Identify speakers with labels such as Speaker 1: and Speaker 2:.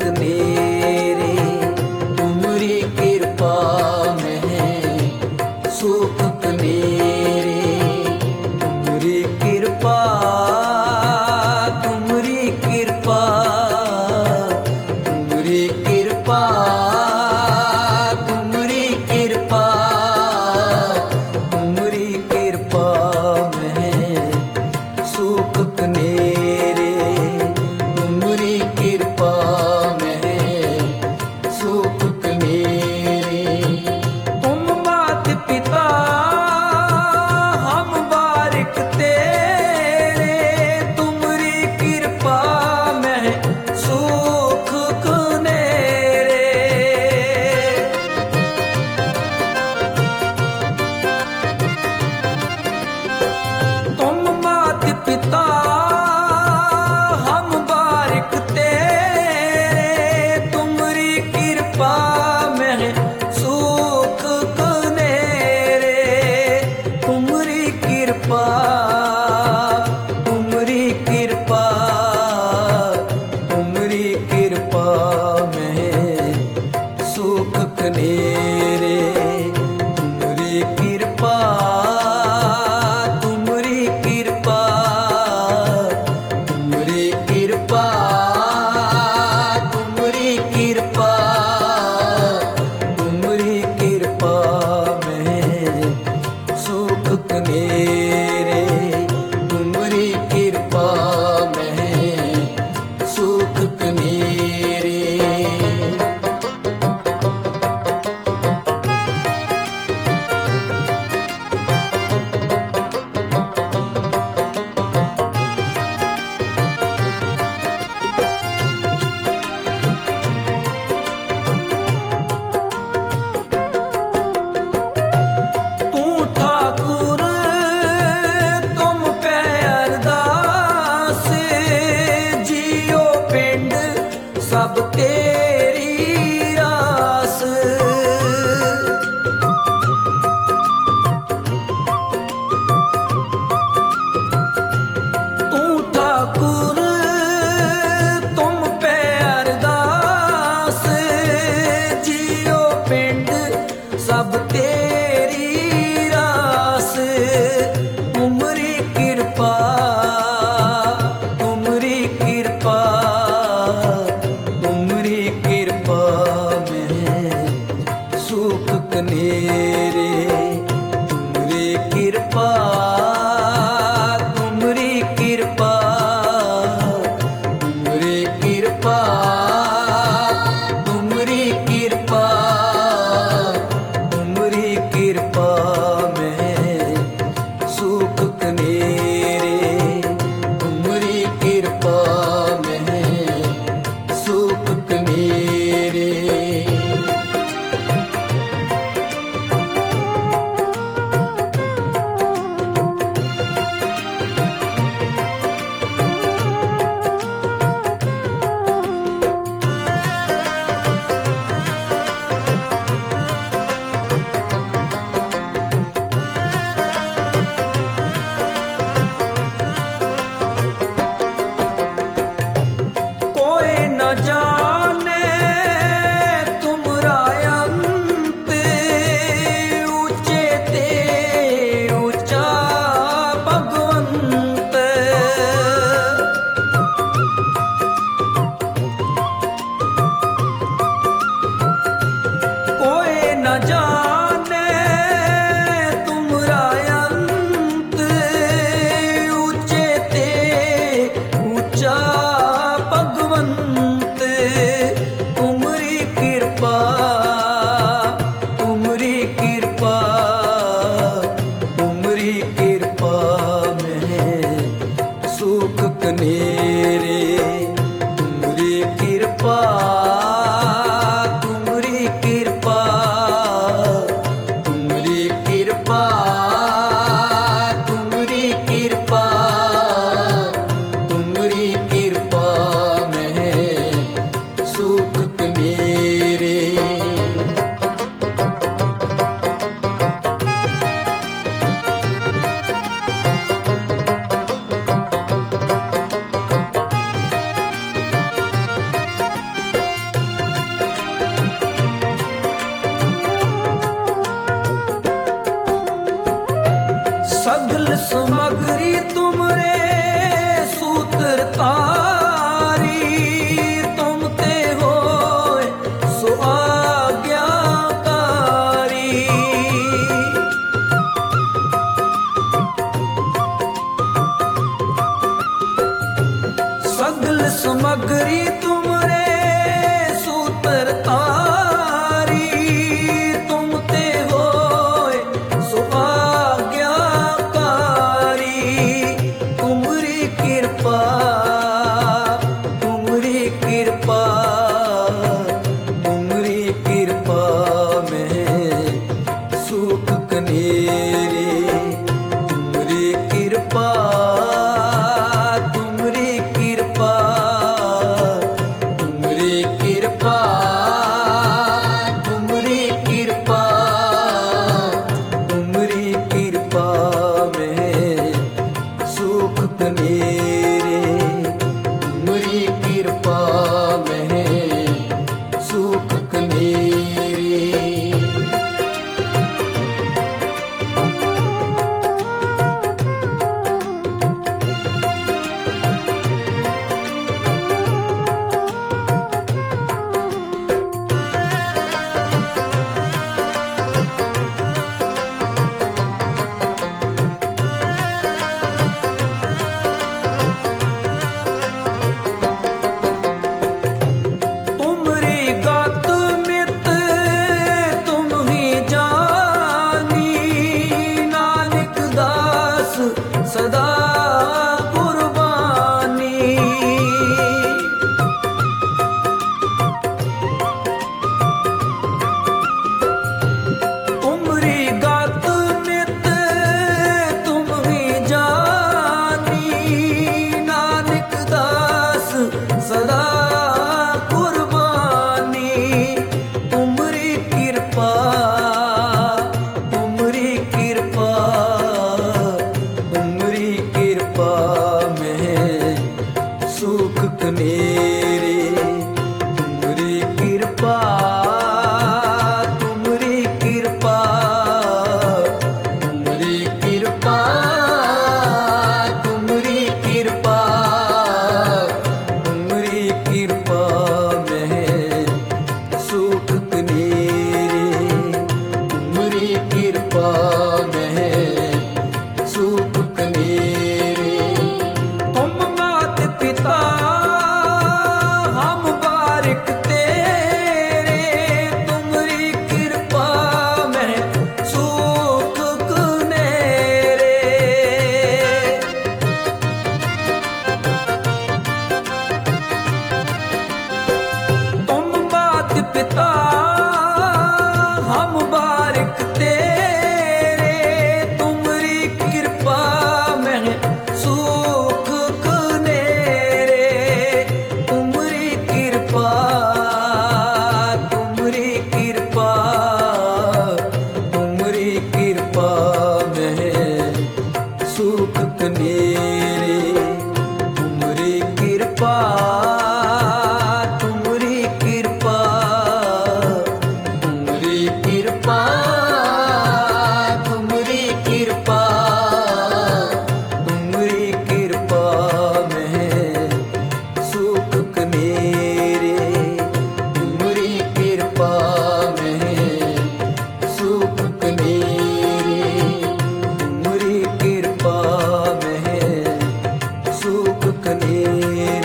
Speaker 1: नेरे तुमरी कृपा में सुख नेरे तुमरी कृपा तुमरी कृपा तुमरी कृपा तुमरी कृपा तुमरी कृपा में सुख नेरे तुमरी कृपा में सुख नेरे तुम मात पिता हम बारिक तेरे तुमरी कृपा में सुख नेरे तुम मात पिता हम बारिक तेरे तुमरी कृपा में सुख नेरे तुमरी कृपा तुमरी कृपा तुमरी कृपा में सुख नेरे तुमरी कृपा तुमरी कृपा तुमरी कृपा तुमरी कृपा तुमरी कृपा में सुख नेरे तुमरी कृपा में सुख नेरे तू ठाकुर तुम पे अरदास जियो पिंड सब तेरी रास तू ठाकुर तुम पे अरदास जियो पिंड सब तेरी रास तुमरी कृपा तुमरी कृपा तुमरी कृपा में सुख नेरे तुमरी कृपा तुमरी कृपा तुमरी कृपा तुमरी कृपा तुमरी कृपा में सुख नेरे तुमरी कृपा में सुख नेरे कोई न जाने तुमरा अंत ऊंचे ते ऊंचा भगवंत कोई न जाने तुमरा अंत ऊंचे ते ऊंचा भगवंत सुमगरी तुमरे सूत्र तारी, तुम ते होए सो आज्ञाकारी। सगल सुमगरी तुमरे सूत्र तारी, तुम ते होए सो आज्ञाकारी। तुमरी कृपा, तुमरी कृपा, तुमरी कृपा में सुख कनेरे। तुमरी कृपा, तुमरी कृपा, तुमरी कृपा, तुमरी कृपा, तुमरी कृपा में सुख कनेरे। तुमरी कृपा में सुख कनेरे। तुमरी गात मित तुम ही जानी, नानक दास सदा कुर्बानी। तुमरी गात मित तुम ही जानी, नानक दास सदा कुर्बानी। तुमरी कृपा, तुमरी कृपा, तुमरी कृपा में सुख कनेरे। तुमरी कृपा, तुमरी कृपा, तुमरी कृपा, तुमरी कृपा, तुमरी कृपा में सुख कनेरे। तुमरी कृपा में सुख कनेरे। तुम मात पिता हम बारिक तेरे, तुमरी कृपा में सुख कनेरे। तुम मात पिता हम बारिक तेरे, तुमरी कृपा में सुख कनेरे। तुमरी कृपा, तुमरी कृपा, तुमरी कृपा में सुख कनेरे। तुमरी कृपा, तुमरी कृपा, तुमरी कृपा, तुमरी कृपा, तुमरी कृपा में सुख कनेरे। तुमरी कृपा में सुख कनेरे। तुमरी कृपा में सुख कनेरे।